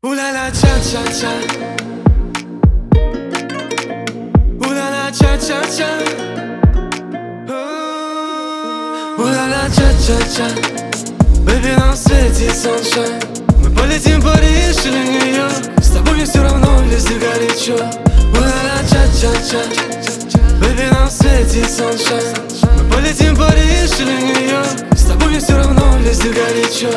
Ooh-la-la, cha-cha-cha. Ooh-la-la, cha-cha-cha. Ooh-la-la, cha-cha-cha. Baby, нам светит sunshine. Мы полетим в Париж или Нью-Йорк. С тобой мне все равно, везде горячо. Ooh-la-la, cha-cha-cha. Baby, нам светит sunshine. Мы полетим в Париж или Нью-Йорк. С тобой мне все равно, везде горячо.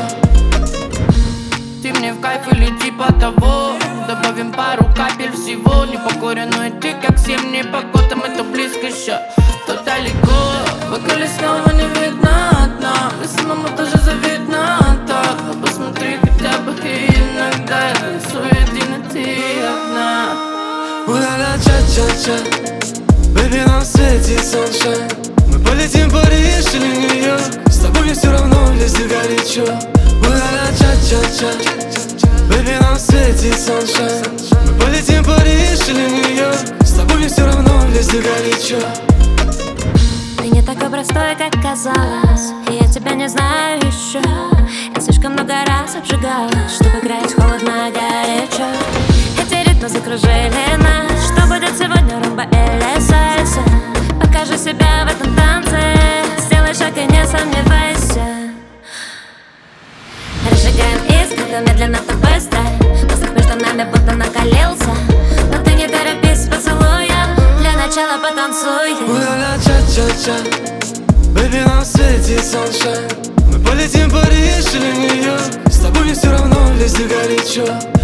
Ты мне в кайф или типа того. Добавим пару капель всего. Не покоренную ты, как всем непогодам. Это близко еще, то далеко. Бокали снова не видно одна. И самому тоже завидно так. Но посмотри хотя бы иногда. Я рисую один, и ты одна. Ooh-la-la, cha-cha-cha. Baby, нам светит sunshine. Мы полетим в Париж или Нью-Йорк. С тобой мне все равно, везде горячо. Ooh-la-la, cha-cha-cha. Baby, нам светит sunshine. Мы полетим в Париж или Нью-Йорк. С тобой мне все равно, везде горячо. Ты не такой простой, как казалось. И я тебя не знаю еще. Я слишком много раз обжигалась, чтобы играть холодно, горячо. Эти ритмы закружили нас. Что будет сегодня, румба или сальса? Покажи себя в этом танце. Сделай шаг и не сомневайся. Разжигаем искры, медленно, так быстро. Воздух между нами будто накалился. Но ты не торопись с поцелуем. Для начала потанцуй. Ooh-la-la, cha-cha-cha. Baby, нам светит sunshine. Мы полетим в Париж или Нью-Йорк. С тобой мне все равно, везде горячо.